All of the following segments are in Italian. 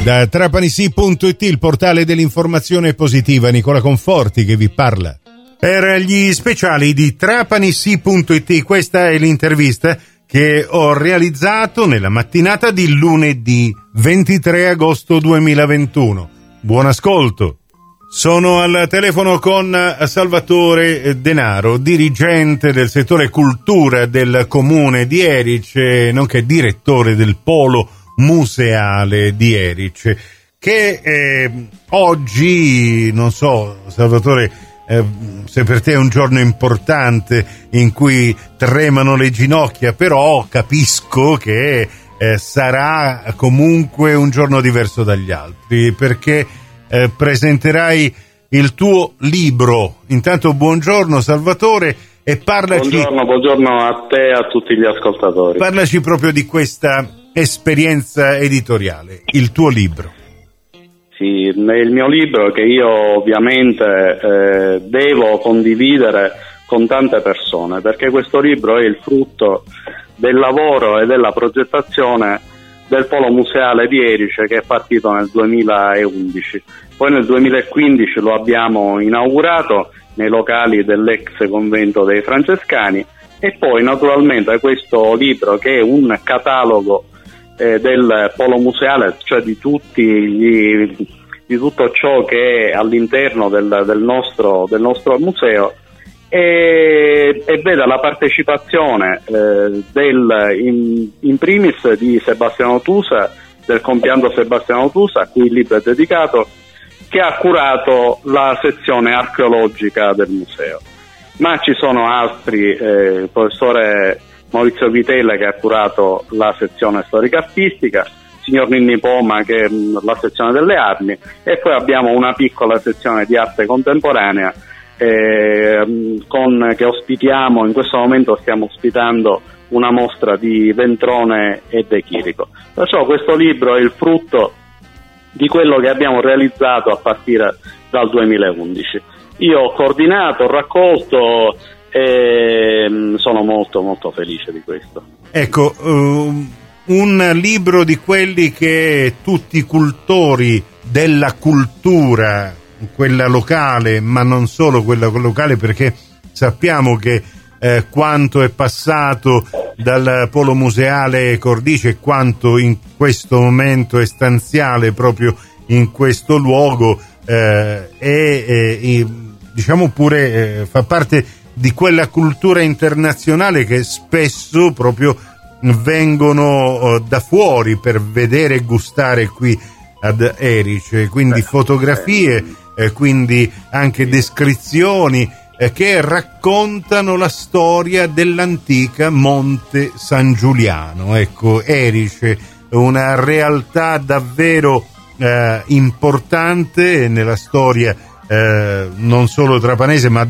Da trapanisi.it, il portale dell'informazione positiva, Nicola Conforti che vi parla. Per gli speciali di trapanisi.it, questa è l'intervista che ho realizzato nella mattinata di lunedì 23 agosto 2021. Buon ascolto. Sono al telefono con Salvatore Denaro, dirigente del settore cultura del comune di Erice, nonché direttore del polo museale di Erice, che oggi, non so, Salvatore, se per te è un giorno importante in cui tremano le ginocchia, però capisco che sarà comunque un giorno diverso dagli altri, perché presenterai il tuo libro. Intanto buongiorno Salvatore, e parlaci. Buongiorno a te e a tutti gli ascoltatori. Parlaci proprio di questa esperienza editoriale, il tuo libro. Sì, il mio libro, che io ovviamente devo condividere con tante persone, perché questo libro è il frutto del lavoro e della progettazione del polo museale di Erice, che è partito nel 2011. Poi nel 2015 lo abbiamo inaugurato nei locali dell'ex convento dei Francescani, e poi naturalmente questo libro, che è un catalogo del polo museale, cioè di tutto ciò che è all'interno del nostro museo, e vede la partecipazione in primis di Sebastiano Tusa, del compianto Sebastiano Tusa, a cui il libro è dedicato, che ha curato la sezione archeologica del museo. Ma ci sono altri, il professore Maurizio Vitella, che ha curato la sezione storica-artistica, il signor Ninni Poma, che è la sezione delle armi, e poi abbiamo una piccola sezione di arte contemporanea che ospitiamo. In questo momento stiamo ospitando una mostra di Ventrone e De Chirico. Perciò questo libro è il frutto di quello che abbiamo realizzato a partire dal 2011. Io ho coordinato, ho raccolto, e sono molto molto felice di questo. Ecco, un libro di quelli che tutti i cultori della cultura, quella locale, ma non solo quella locale, perché sappiamo che quanto è passato dal polo museale Cordice e quanto in questo momento è stanziale proprio in questo luogo, diciamo pure fa parte di quella cultura internazionale che spesso proprio vengono da fuori per vedere e gustare qui ad Erice, quindi fotografie, quindi anche descrizioni che raccontano la storia dell'antica Monte San Giuliano. Ecco, Erice, una realtà davvero importante nella storia non solo trapanese, ma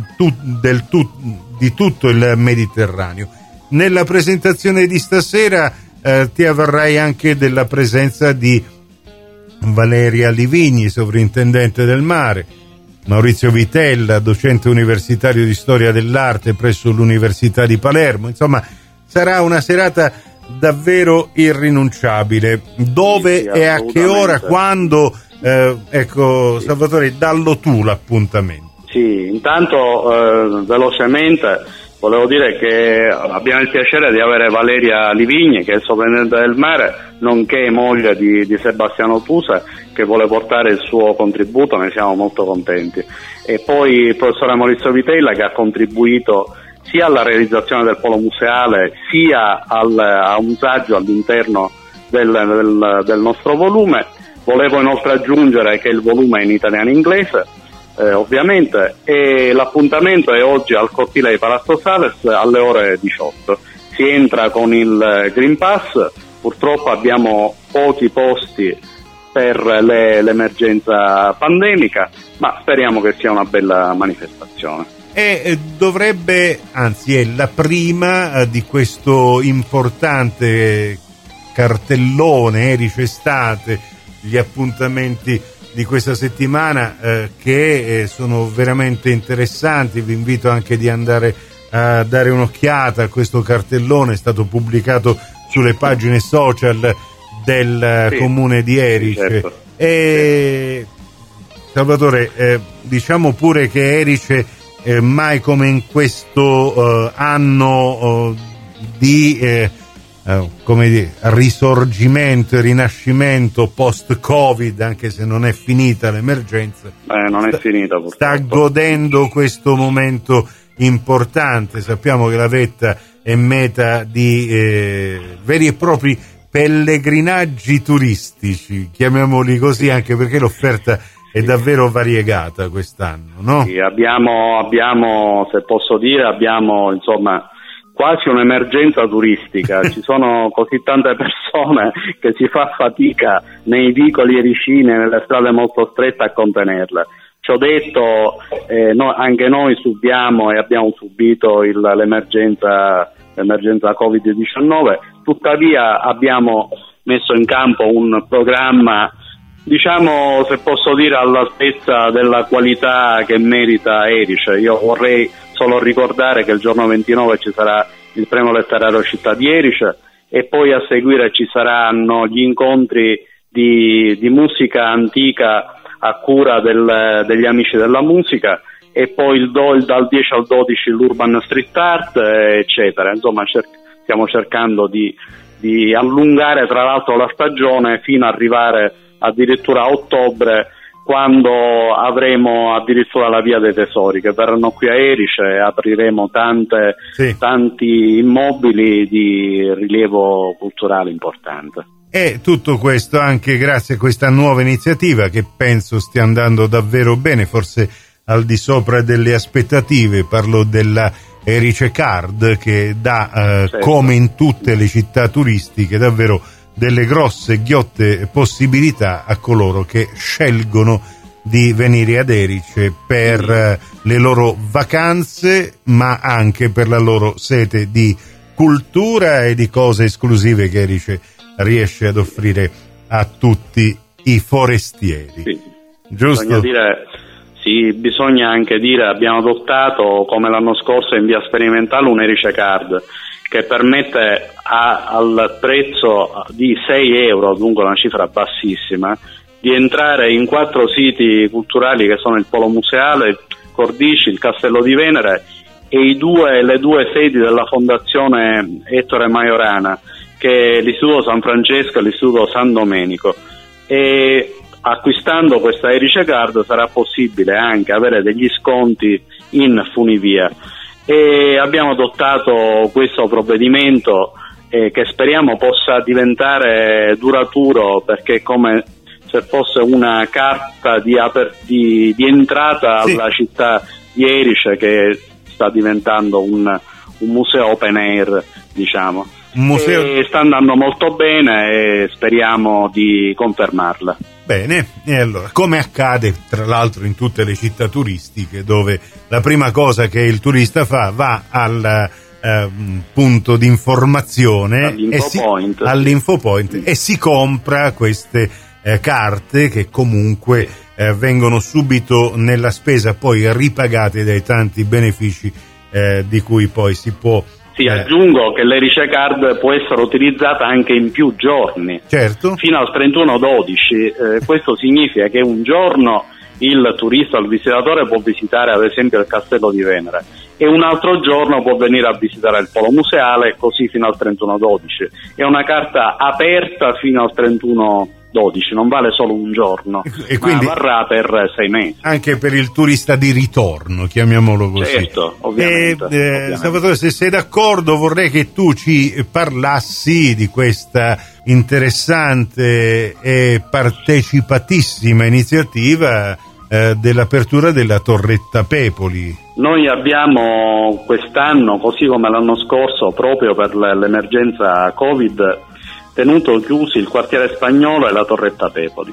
di tutto il Mediterraneo. Nella presentazione di stasera ti avvarrai anche della presenza di Valeria Livigni, sovrintendente del mare, Maurizio Vitella, docente universitario di storia dell'arte presso l'Università di Palermo. Insomma, sarà una serata davvero irrinunciabile. Dove e a che ora, quando? Ecco, Salvatore, dallo tu l'appuntamento. Sì, intanto velocemente volevo dire che abbiamo il piacere di avere Valeria Livigni, che è il sovrintendente del mare, nonché moglie di Sebastiano Tusa, che vuole portare il suo contributo. Ne siamo molto contenti. E poi il professore Maurizio Vitella, che ha contribuito sia alla realizzazione del polo museale, sia a un saggio all'interno del nostro volume. Volevo inoltre aggiungere che il volume è in italiano e inglese, ovviamente, e l'appuntamento è oggi al cortile di Palazzo Sales alle ore 18. Si entra con il Green Pass. Purtroppo abbiamo pochi posti per l'emergenza pandemica, ma speriamo che sia una bella manifestazione. E dovrebbe, anzi è la prima di questo importante cartellone Erice Estate, gli appuntamenti di questa settimana che sono veramente interessanti. Vi invito anche di andare a dare un'occhiata a questo cartellone, è stato pubblicato sulle pagine social del comune di Erice. Certo. Salvatore, diciamo pure che Erice mai come in questo anno di come dire, risorgimento e rinascimento post-Covid, anche se non è finita l'emergenza, non è finita, purtroppo. Sta godendo questo momento importante. Sappiamo che la vetta è meta di veri e propri pellegrinaggi turistici, chiamiamoli così, anche perché l'offerta è davvero variegata quest'anno, no? Sì, abbiamo, se posso dire, insomma quasi un'emergenza turistica. Ci sono così tante persone che si fa fatica nei vicoli ericini e nelle strade molto strette a contenerle. Ciò detto, anche noi subiamo e abbiamo subito l'emergenza Covid-19, tuttavia abbiamo messo in campo un programma, diciamo, se posso dire, all'altezza della qualità che merita Erice. Io vorrei solo ricordare che il giorno 29 ci sarà il premio letterario Città di Erice e poi a seguire ci saranno gli incontri di musica antica a cura degli Amici della Musica e poi dal 10 al 12 l'Urban Street Art, eccetera. Insomma, stiamo cercando di allungare tra l'altro la stagione fino ad arrivare addirittura a ottobre, quando avremo addirittura la Via dei Tesori, che verranno qui a Erice e apriremo tanti immobili di rilievo culturale importante. E tutto questo anche grazie a questa nuova iniziativa che penso stia andando davvero bene, forse al di sopra delle aspettative. Parlo della Erice Card, che dà, come in tutte le città turistiche, davvero delle grosse ghiotte possibilità a coloro che scelgono di venire ad Erice per le loro vacanze, ma anche per la loro sete di cultura e di cose esclusive che Erice riesce ad offrire a tutti i forestieri. Sì. Giusto? Bisogna anche dire, abbiamo adottato come l'anno scorso in via sperimentale un Erice Card che permette al prezzo di 6 euro, dunque una cifra bassissima, di entrare in 4 siti culturali che sono il Polo Museale, Cordici, il Castello di Venere e le due sedi della Fondazione Ettore Majorana, che è l'Istituto San Francesco e l'Istituto San Domenico. E acquistando questa Erice Card sarà possibile anche avere degli sconti in funivia. E abbiamo adottato questo provvedimento che speriamo possa diventare duraturo, perché è come se fosse una carta di entrata alla città di Erice, che sta diventando un museo open air, diciamo. E sta andando molto bene e speriamo di confermarla. Bene, e allora, come accade tra l'altro in tutte le città turistiche, dove la prima cosa che il turista fa va al punto di informazione, all'infopoint, e si compra queste carte che comunque vengono subito nella spesa poi ripagate dai tanti benefici di cui poi si può. Sì, aggiungo che l'Erice Card può essere utilizzata anche in più giorni, certo, fino al 31/12. Questo significa che un giorno il turista o il visitatore può visitare ad esempio il Castello di Venere e un altro giorno può venire a visitare il Polo Museale, così fino al 31/12. È una carta aperta fino al 31/12, non vale solo un giorno, e quindi ma varrà per 6 mesi. Anche per il turista di ritorno, chiamiamolo così. Certo, ovviamente. Salvatore, se sei d'accordo, vorrei che tu ci parlassi di questa interessante e partecipatissima iniziativa dell'apertura della Torretta Pepoli. Noi abbiamo quest'anno, così come l'anno scorso, proprio per l'emergenza Covid, tenuto chiusi il quartiere Spagnolo e la Torretta Pepoli.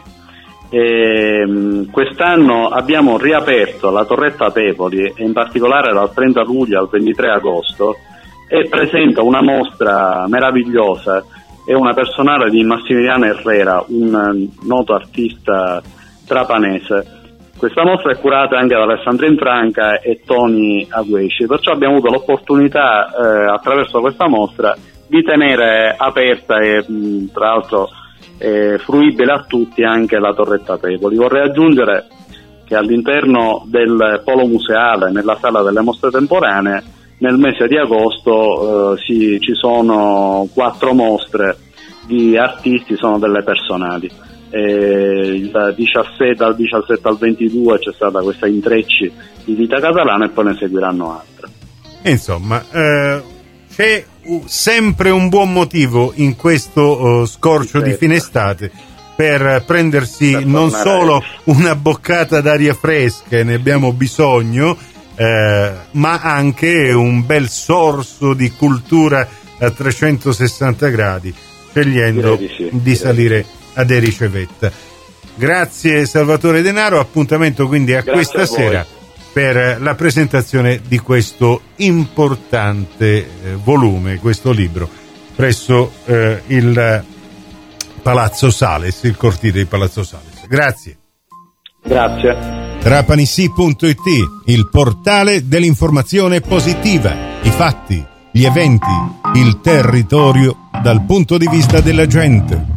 Quest'anno abbiamo riaperto la Torretta Pepoli e in particolare dal 30 luglio al 23 agosto e presenta una mostra meravigliosa e una personale di Massimiliano Herrera, un noto artista trapanese. Questa mostra è curata anche da Alessandrina Franca e Tony Aguesci, perciò abbiamo avuto l'opportunità attraverso questa mostra di tenere aperta e tra l'altro fruibile a tutti anche la Torretta Tripoli. Vorrei aggiungere che all'interno del polo museale, nella sala delle mostre temporanee, nel mese di agosto ci sono 4 mostre di artisti, sono delle personali. Dal 17 al 22 c'è stata questa Intrecci di vita catalana e poi ne seguiranno altre. Insomma, c'è sempre un buon motivo in questo scorcio di fine estate per prendersi non solo una boccata d'aria fresca, ne abbiamo bisogno, ma anche un bel sorso di cultura a 360 gradi, scegliendo di salire ad Ericevetta. Grazie Salvatore Denaro, appuntamento quindi a questa sera per la presentazione di questo importante volume, questo libro, presso il Palazzo Sales, il cortile di Palazzo Sales. Grazie. Grazie. Trapanisi.it, il portale dell'informazione positiva, i fatti, gli eventi, il territorio dal punto di vista della gente.